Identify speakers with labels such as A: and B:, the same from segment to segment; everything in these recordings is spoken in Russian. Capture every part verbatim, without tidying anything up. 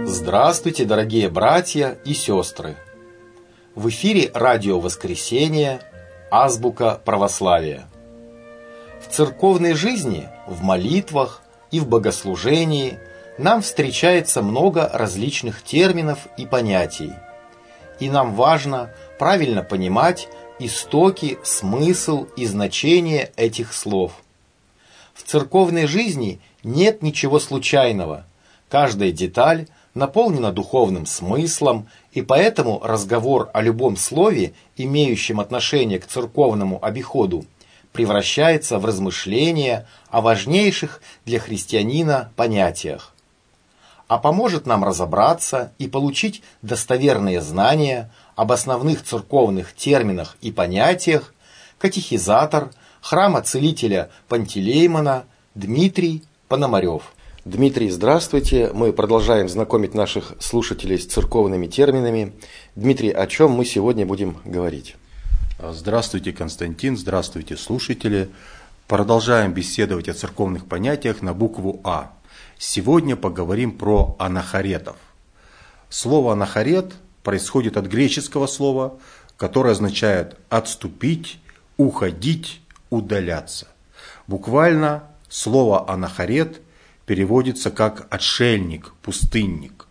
A: Здравствуйте, дорогие братья и сестры! В эфире радио «Воскресение», азбука православия. В церковной жизни, в молитвах и в богослужении нам встречается много различных терминов и понятий. И нам важно правильно понимать истоки, смысл и значение этих слов. В церковной жизни нет ничего случайного. Каждая деталь наполнена духовным смыслом, и поэтому разговор о любом слове, имеющем отношение к церковному обиходу, превращается в размышления о важнейших для христианина понятиях. А поможет нам разобраться и получить достоверные знания об основных церковных терминах и понятиях катехизатор храма целителя Пантелеймона Дмитрий Пономарев.
B: Дмитрий, здравствуйте. Мы продолжаем знакомить наших слушателей с церковными терминами. Дмитрий, о чем мы сегодня будем говорить?
C: Здравствуйте, Константин, здравствуйте, слушатели. Продолжаем беседовать о церковных понятиях на букву А. Сегодня поговорим про анахоретов. Слово анахорет происходит от греческого слова, которое означает отступить, уходить, удаляться. Буквально слово анахорет переводится как отшельник, пустынник.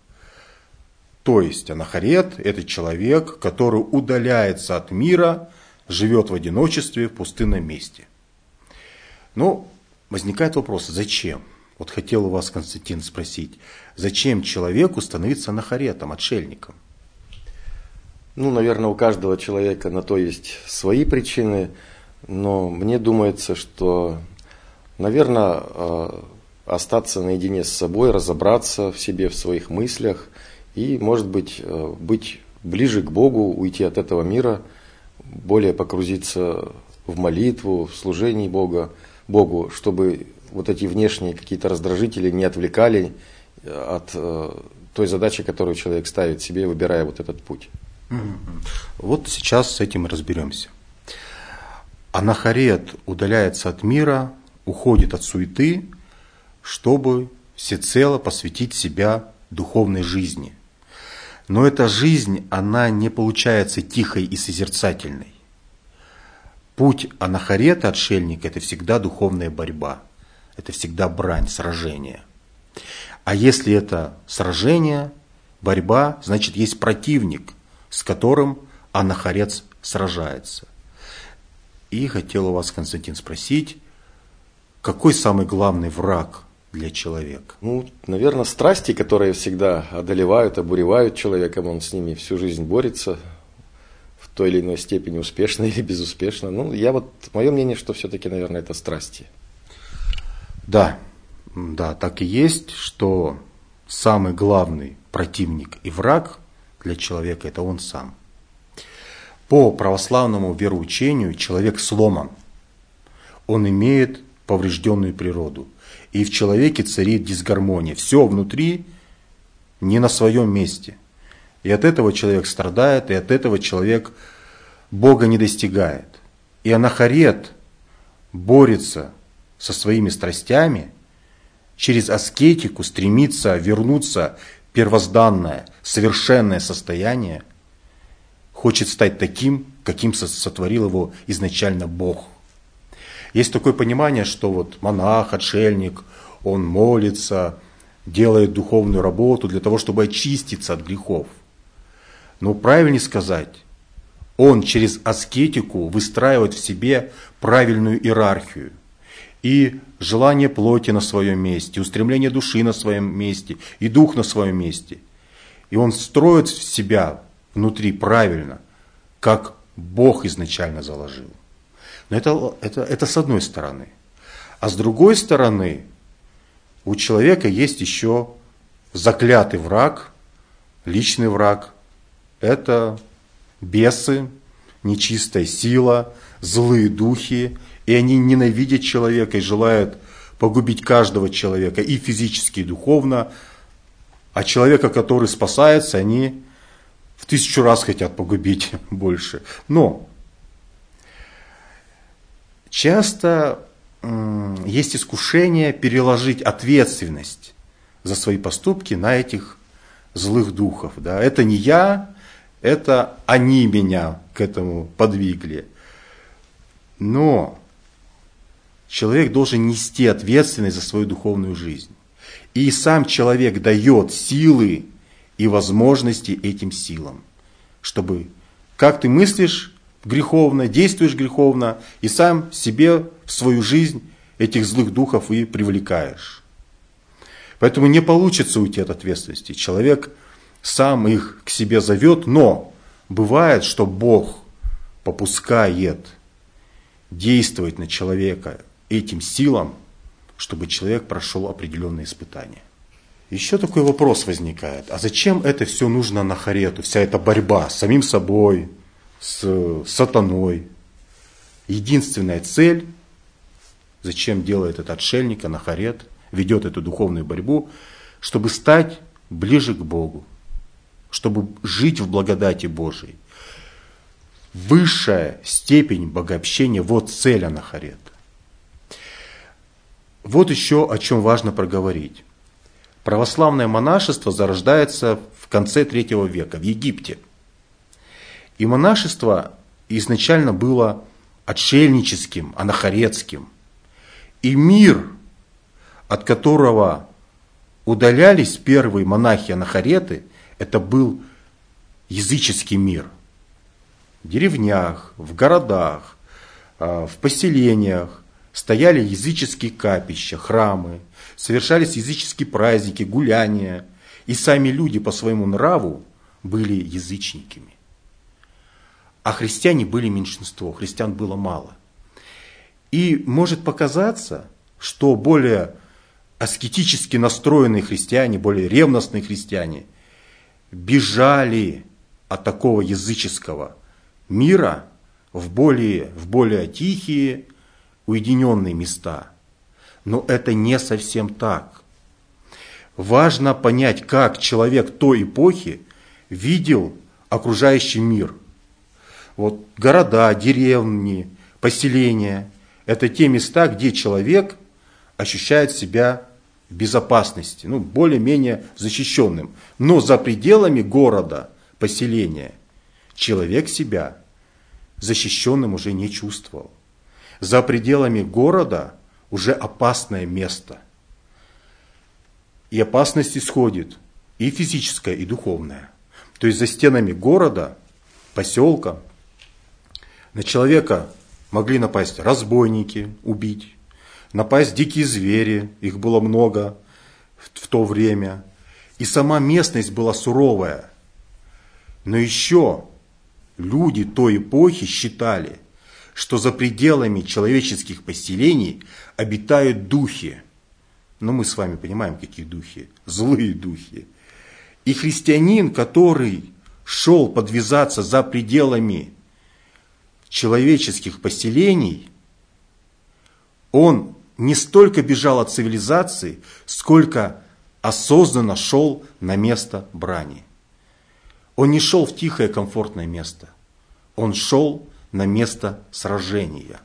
C: То есть анахорет – это человек, который удаляется от мира, живет в одиночестве в пустынном месте. Но возникает вопрос, зачем? Вот хотел у вас, Константин, спросить, зачем человеку становиться анахоретом, отшельником?
B: Ну, наверное, у каждого человека на то есть свои причины, но мне думается, что, наверное, остаться наедине с собой, разобраться в себе, в своих мыслях и, может быть, быть ближе к Богу, уйти от этого мира, более погрузиться в молитву, в служение Бога, Богу, чтобы вот эти внешние какие-то раздражители не отвлекали от той задачи, которую человек ставит себе, выбирая вот этот путь.
C: Вот сейчас с этим и разберемся. Анахорет удаляется от мира, уходит от суеты, чтобы всецело посвятить себя духовной жизни. Но эта жизнь, она не получается тихой и созерцательной. Путь анахорета, отшельника, это всегда духовная борьба. Это всегда брань, сражение. А если это сражение, борьба, значит есть противник, с которым анахорет сражается. И хотел у вас, Константин, спросить, какой самый главный враг для человека?
B: Ну, наверное, страсти, которые всегда одолевают, обуревают человека, он с ними всю жизнь борется, в той или иной степени успешно или безуспешно. Ну, я вот, мое мнение, что все-таки, наверное, это страсти.
C: Да, да, так и есть, что самый главный противник и враг для человека – это он сам. По православному вероучению человек сломан, он имеет поврежденную природу. И в человеке царит дисгармония. Все внутри не на своем месте. И от этого человек страдает, и от этого человек Бога не достигает. И анахорет борется со своими страстями, через аскетику стремится вернуться в первозданное, совершенное состояние, хочет стать таким, каким сотворил его изначально Бог. Есть такое понимание, что вот монах, отшельник, он молится, делает духовную работу для того, чтобы очиститься от грехов. Но правильнее сказать, он через аскетику выстраивает в себе правильную иерархию. И желание плоти на своем месте, устремление души на своем месте, и дух на своем месте. И он строит в себя внутри правильно, как Бог изначально заложил. Но это, это, это с одной стороны. А с другой стороны, у человека есть еще заклятый враг, личный враг. Это бесы, нечистая сила, злые духи. И они ненавидят человека и желают погубить каждого человека, и физически, и духовно. А человека, который спасается, они в тысячу раз хотят погубить больше. Но часто м, есть искушение переложить ответственность за свои поступки на этих злых духов. Да? Это не я, это они меня к этому подвигли. Но человек должен нести ответственность за свою духовную жизнь. И сам человек дает силы и возможности этим силам, чтобы, как ты мыслишь греховно, действуешь греховно, и сам себе в свою жизнь этих злых духов и привлекаешь. Поэтому не получится уйти от ответственности. Человек сам их к себе зовет, но бывает, что Бог попускает действовать на человека этим силам, чтобы человек прошел определенные испытания. Еще такой вопрос возникает. А зачем это все нужно Анахарету? Вся эта борьба с самим собой, с сатаной. Единственная цель, зачем делает этот отшельник, Анахарет, ведет эту духовную борьбу, чтобы стать ближе к Богу, чтобы жить в благодати Божией. Высшая степень богообщения, вот цель Анахарета. Вот еще о чем важно проговорить. Православное монашество зарождается в конце третьего века в Египте. И монашество изначально было отшельническим, анахаретским. И мир, от которого удалялись первые монахи-анахареты, это был языческий мир. В деревнях, в городах, в поселениях стояли языческие капища, храмы, совершались языческие праздники, гуляния, и сами люди по своему нраву были язычниками. А христиане были меньшинство, христиан было мало. И может показаться, что более аскетически настроенные христиане, более ревностные христиане бежали от такого языческого мира в более, в более тихие, уединенные места. Но это не совсем так. Важно понять, как человек той эпохи видел окружающий мир. Вот города, деревни, поселения – это те места, где человек ощущает себя в безопасности, ну, более-менее защищенным. Но за пределами города, поселения, человек себя защищенным уже не чувствовал. За пределами города уже опасное место. И опасность исходит и физическая, и духовная. То есть за стенами города, поселка, на человека могли напасть разбойники, убить, напасть дикие звери, их было много в, в то время. И сама местность была суровая. Но еще люди той эпохи считали, что за пределами человеческих поселений обитают духи. Но мы с вами понимаем, какие духи. Злые духи. И христианин, который шел подвязаться за пределами человеческих поселений, он не столько бежал от цивилизации, сколько осознанно шел на место брани. Он не шел в тихое, комфортное место. Он шел на место сражения.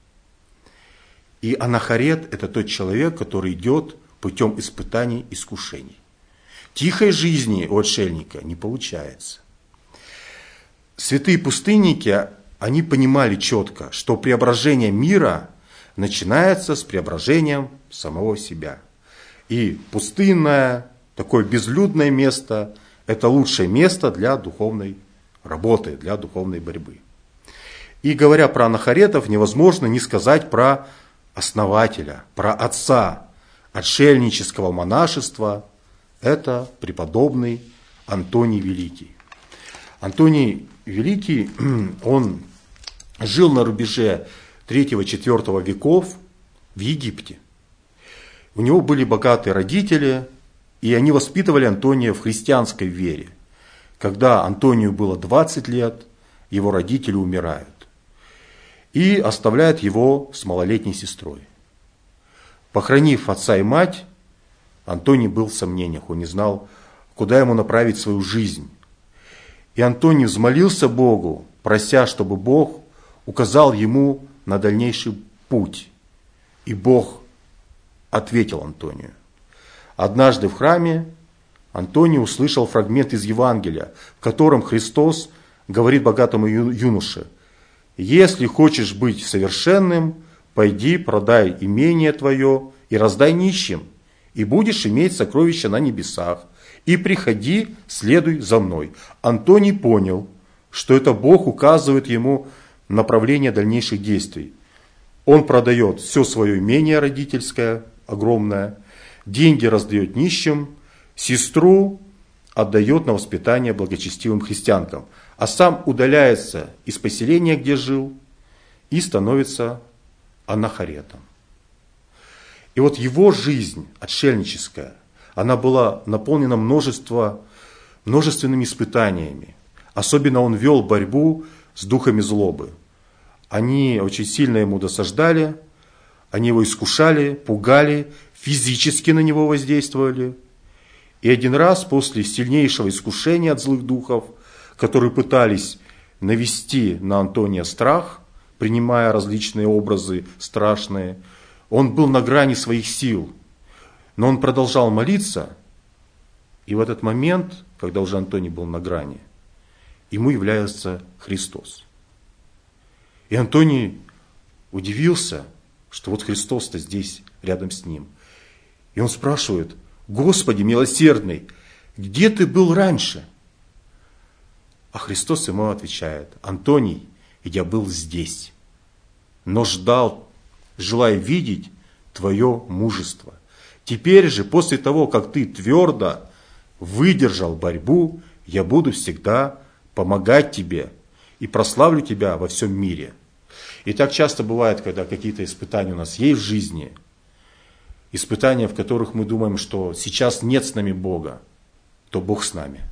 C: И анахарет – это тот человек, который идет путем испытаний, искушений. Тихой жизни у отшельника не получается. Святые пустынники, они понимали четко, что преображение мира начинается с преображением самого себя. И пустынное, такое безлюдное место – это лучшее место для духовной работы, для духовной борьбы. И говоря про анахаретов, невозможно не сказать про основателя, про отца отшельнического монашества. Это преподобный Антоний Великий. Антоний Великий, он жил на рубеже третьего-четвёртого веков в Египте. У него были богатые родители, и они воспитывали Антония в христианской вере. Когда Антонию было двадцать лет, его родители умирают. И оставляют его с малолетней сестрой. Похоронив отца и мать, Антоний был в сомнениях, он не знал, куда ему направить свою жизнь. И Антоний взмолился Богу, прося, чтобы Бог указал ему на дальнейший путь. И Бог ответил Антонию. Однажды в храме Антоний услышал фрагмент из Евангелия, в котором Христос говорит богатому юноше: «Если хочешь быть совершенным, пойди, продай имение твое и раздай нищим, и будешь иметь сокровища на небесах, и приходи, следуй за мной». Антоний понял, что это Бог указывает ему направление дальнейших действий. Он продает все свое имение родительское, огромное, деньги раздает нищим, сестру отдает на воспитание благочестивым христианкам, а сам удаляется из поселения, где жил, и становится анахаретом. И вот его жизнь отшельническая, она была наполнена множество, множественными испытаниями. Особенно он вел борьбу с духами злобы. Они очень сильно ему досаждали, они его искушали, пугали, физически на него воздействовали. И один раз после сильнейшего искушения от злых духов, которые пытались навести на Антония страх, принимая различные образы страшные, он был на грани своих сил. Но он продолжал молиться, и в этот момент, когда уже Антоний был на грани, ему является Христос. И Антоний удивился, что вот Христос-то здесь, рядом с ним. И он спрашивает: «Господи милосердный, где ты был раньше?» А Христос ему отвечает: «Антоний, я был здесь, но ждал, желая видеть твое мужество. Теперь же, после того, как ты твердо выдержал борьбу, я буду всегда помогать тебе и прославлю тебя во всем мире». И так часто бывает, когда какие-то испытания у нас есть в жизни, испытания, в которых мы думаем, что сейчас нет с нами Бога, то Бог с нами.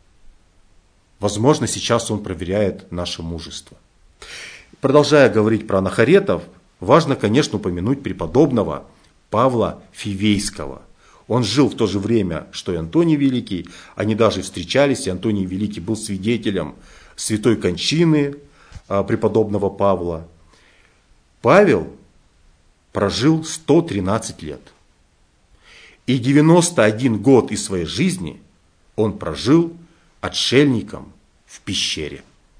C: Возможно, сейчас Он проверяет наше мужество. Продолжая говорить про анахаретов, важно, конечно, упомянуть преподобного Павла Фивейского. Он жил в то же время, что и Антоний Великий. Они даже встречались, и Антоний Великий был свидетелем святой кончины преподобного Павла. Павел прожил сто тринадцать лет. И девяносто один год из своей жизни он прожил отшельником в пещере.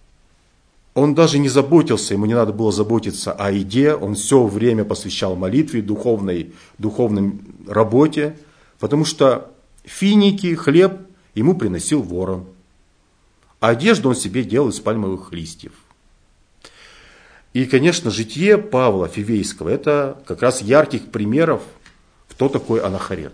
C: Он даже не заботился, ему не надо было заботиться о еде, он все время посвящал молитве, духовной, духовной работе, потому что финики, хлеб ему приносил ворон, а одежду он себе делал из пальмовых листьев. И, конечно, житие Павла Фивейского – это как раз ярких примеров, кто такой анахарет.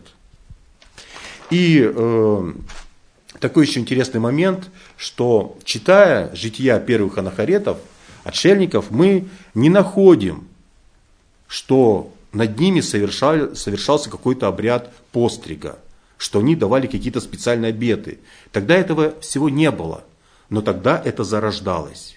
C: И э, такой еще интересный момент, что читая жития первых анахаретов, отшельников, мы не находим, что над ними совершали, совершался какой-то обряд пострига, что они давали какие-то специальные обеты. Тогда этого всего не было, но тогда это зарождалось.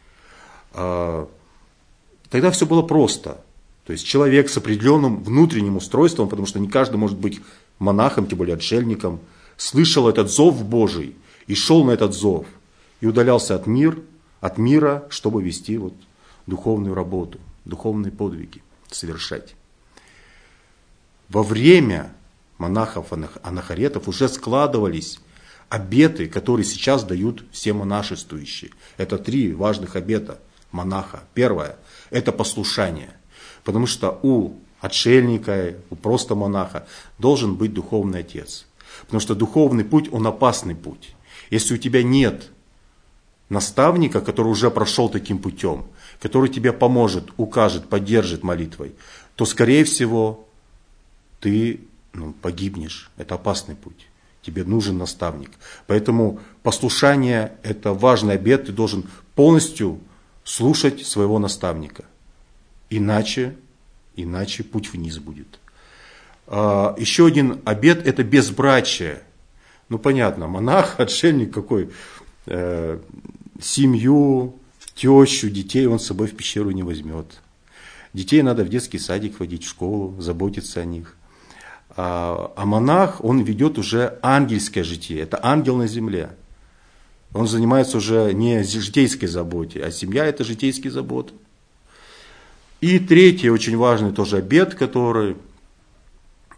C: Тогда все было просто. То есть человек с определенным внутренним устройством, потому что не каждый может быть монахом, тем более отшельником, слышал этот зов Божий и шел на этот зов. И удалялся от, мир, от мира, чтобы вести вот духовную работу, духовные подвиги совершать. Во время монахов-анахаретов уже складывались обеты, которые сейчас дают все монашествующие. Это три важных обета монаха. Первое – это послушание. Потому что у отшельника, у просто монаха должен быть духовный отец. Потому что духовный путь, он опасный путь. Если у тебя нет наставника, который уже прошел таким путем, который тебе поможет, укажет, поддержит молитвой, то, скорее всего, ты ну, погибнешь. Это опасный путь. Тебе нужен наставник. Поэтому послушание – это важный обет. Ты должен полностью слушать своего наставника. Иначе, иначе путь вниз будет. Еще один обет – это безбрачие. Ну, понятно, монах, отшельник какой, э, семью, тещу, детей он с собой в пещеру не возьмет. Детей надо в детский садик водить, в школу, заботиться о них. А, а монах, он ведет уже ангельское житие, это ангел на земле. Он занимается уже не житейской заботой, а семья – это житейские заботы. И третий очень важный тоже обет, который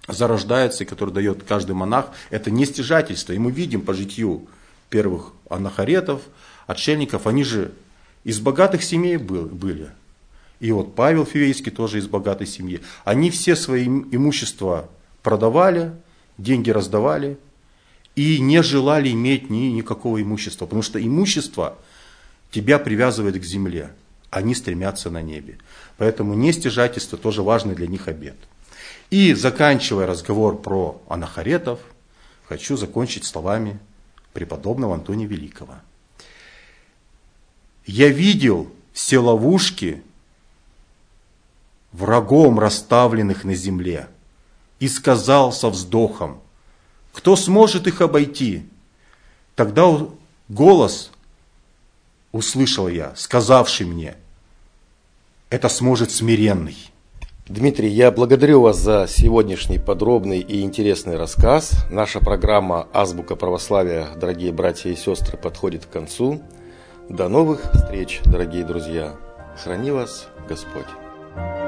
C: зарождается и который дает каждый монах, это не стяжательство. И мы видим по житию первых анахаретов, отшельников, они же из богатых семей были. И вот Павел Фивейский тоже из богатой семьи. Они все свои имущества продавали, деньги раздавали и не желали иметь ни, никакого имущества. Потому что имущество тебя привязывает к земле, они стремятся на небе. Поэтому нестяжательство тоже важный для них обет. И заканчивая разговор про анахаретов, хочу закончить словами преподобного Антония Великого. «Я видел все ловушки, врагом расставленных на земле, и сказал со вздохом: кто сможет их обойти? Тогда голос услышал я, сказавший мне: это сможет смиренный».
B: Дмитрий, я благодарю вас за сегодняшний подробный и интересный рассказ. Наша программа «Азбука православия», дорогие братья и сестры, подходит к концу. До новых встреч, дорогие друзья. Храни вас Господь.